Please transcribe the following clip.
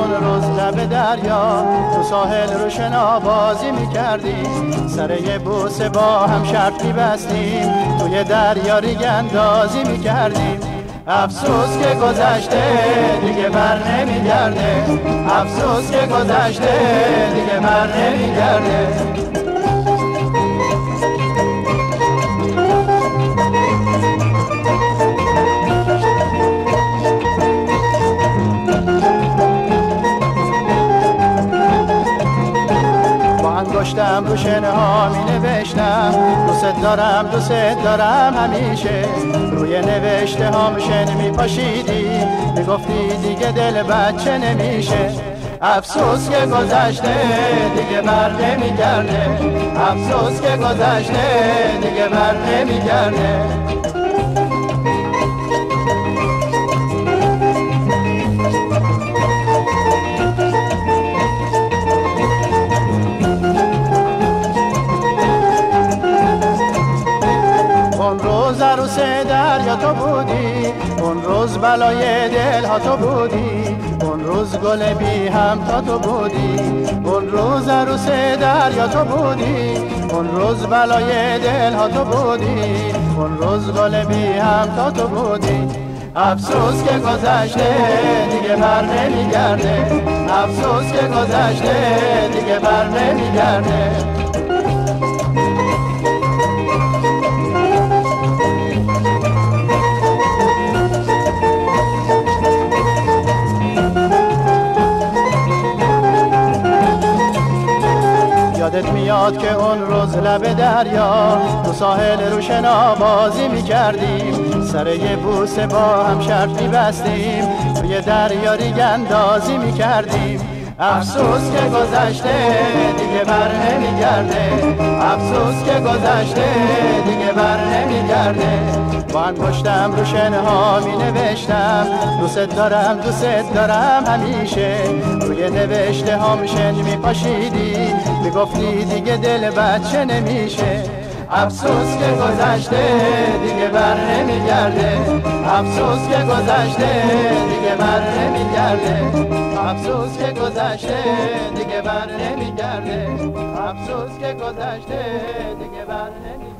اون روز لب دریا تو ساحل رو شنا بازی میکردیم، سر یه بوسه با هم شرط میبستیم، توی دریا ریگ اندازی میکردیم. افسوس که گذشته دیگه بر نمیگرده، افسوس که گذشته دیگه بر نمیگرده. انگشتم رو شنه ها می نوشتم دوست دارم دوست دارم همیشه، روی نوشته هام شن می پاشیدی می گفتی دیگه دل بچه نمیشه. افسوس که گذشته دیگه بر نمیگرده، افسوس که گذشته دیگه بر نمیگرده. اون روز عروس دریا تو بودی، اون روز بلای دل ها تو بودی، اون روز گل بی هم تا تو بودی، اون روز عروس دریا تو بودی، اون روز بلای دل ها تو بودی، اون روز گل بی هم تا تو بودی. افسوس که گذشته دیگه بر نمیگرده، افسوس که گذشته دیگه بر نمیگرده. یادت میاد که اون روز لب دریا تو ساحل رو شنا بازی میکردیم، سر یه بوسه با هم شرط میبستیم، توی دریا ریگ اندازی میکردیم. افسوس که گذشته دیگه بر نمیگرده، افسوس که گذشته دیگه بر نمیگرده. با انگشتم رو شنه ها می نوشتم دوست دارم دوست دارم همیشه، روی نوشته هام شن می پاشیدی می گفتی دیگه دل بچه نمیشه. افسوس که گذشته دیگه بر نمیگرده، افسوس که گذشته دیگه بر نمیگرده، افسوس که گذشته دیگه بر نمیگرده، افسوس که گذشته دیگه بر نمیگرده.